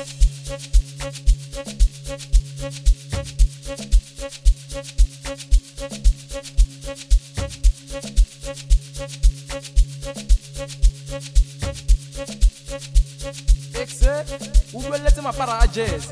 Ubeletse mapara a jazz.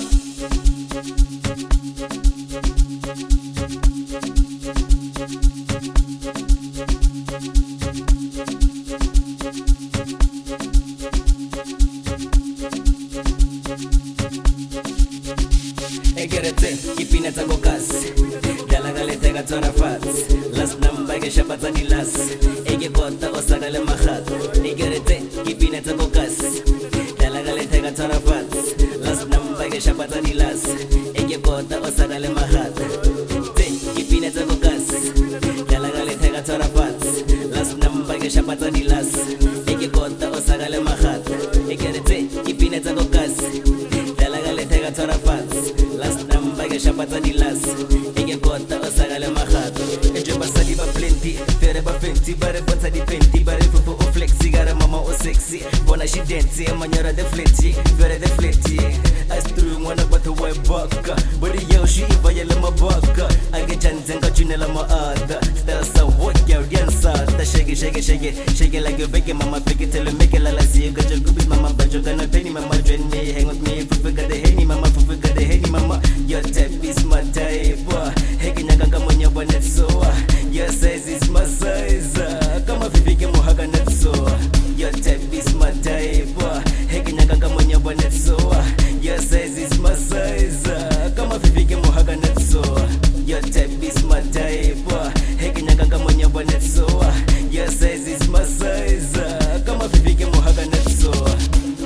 Egerete, ipineta gokas Dala galete gatora fats Las namba ke shapata di las Ege kota osagale mahat Egerete, ipineta gokas Dala galete gatora fats Las namba ke shapata di las Ege kota osagale mahat Te, ipineta gokas Dala galete gatora fats Las namba ke shapata di las Ege kota osagale mahat Egerete, ipineta gokas Dala galete gatora fats Last number ke shapata di las Ege kota osagale mahato Ejo basali ba plenty Fere ba fenti Bare bonta di penti Bare fufu o flexi Gara mama o sexy Bona shi denti Manyora de fleti Fere de fleti Astru mwana bata wa baka Body yo shi iva yele mabaka Age chantenga chunela maada Stella sa wokya riansa Ta shake shake shake Shake like you bake mama fake it Tell you make it la la see Gajo gubis mama Bajo gana penny mama Join me Hang with me Fufu got the henny mama Fufu got the henny mama Your type is my type Hekinyaka kama nyaba netsoa Your size is my size Kama fifike muhaga netsoa Your type is my type Hekinyaka kama nyaba netsoa Your size is my size Kama fifike muhaga netsoa Your type is my type Hekinyaka kama nyaba netsoa Your size is my size Kama fifike muhaga netsoa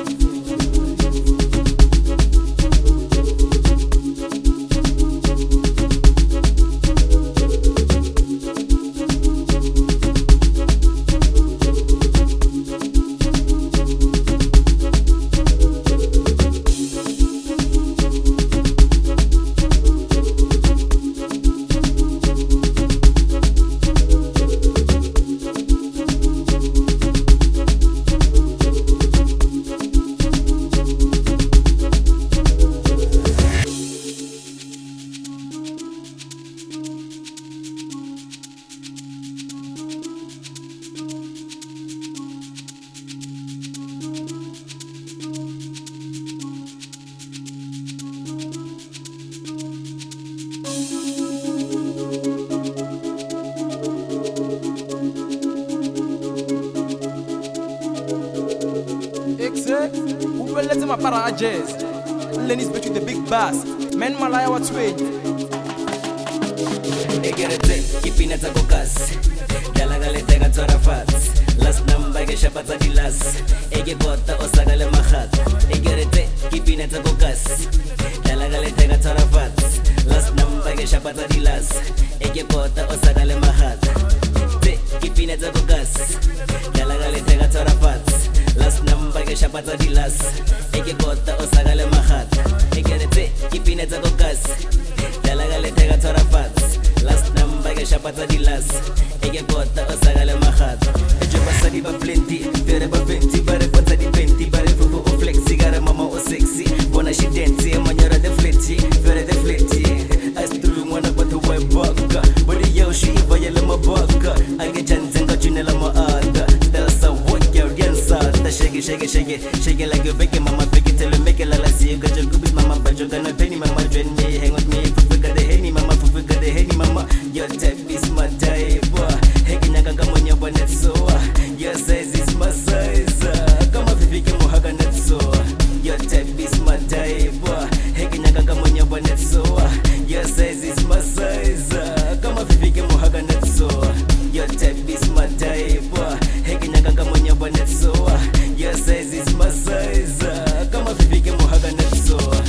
Ubeletse mapara a jazz. Lenny's between the big bass. Men malaya watwe. Egerete, ipineta gokas Dala galete gatora fats Last number ke shapata di las Ege kota osagale mahat Egerete, ipineta gokas Dala galete gatora fats Last number ke shapata di las Ege kota osagale mahat Te, ipineta gokas Dala galete gatora fats Last number ke shapata di las Ege kota osagale mahat Egerete, ipineta gokas Dala galete gatora fats Last number ke shapata di las Ege kota osagale mahat Ejo basali ba plenty Fere ba fenti Bare bonta di penti Bare fufu o flexi Gara mama o sexy Bona shi denti Manyora de fleti Fere de fleti Astru mwana bata wa baka Body yo shi iva yele mabaka Age chantenga chunela maada Stella sa wokya riansa Ta shake shake shake Shake like you bake mama fake it Tell you make it la la see Gajo gubis mama Bajo gana penny mama Join me Hang with me Fufu got the henny mama Fufu got the henny mama Your type is my type Hekinyaka kama nyaba netsoa Your size is my size Kama fifike muhaga netsoa Your type is my type Hekinyaka kama nyaba netsoa Your size is my size Kama fifike muhaga netsoa Your type is my type Hekinyaka kama nyaba netsoa Your size is my size Kama fifike muhaga netsoa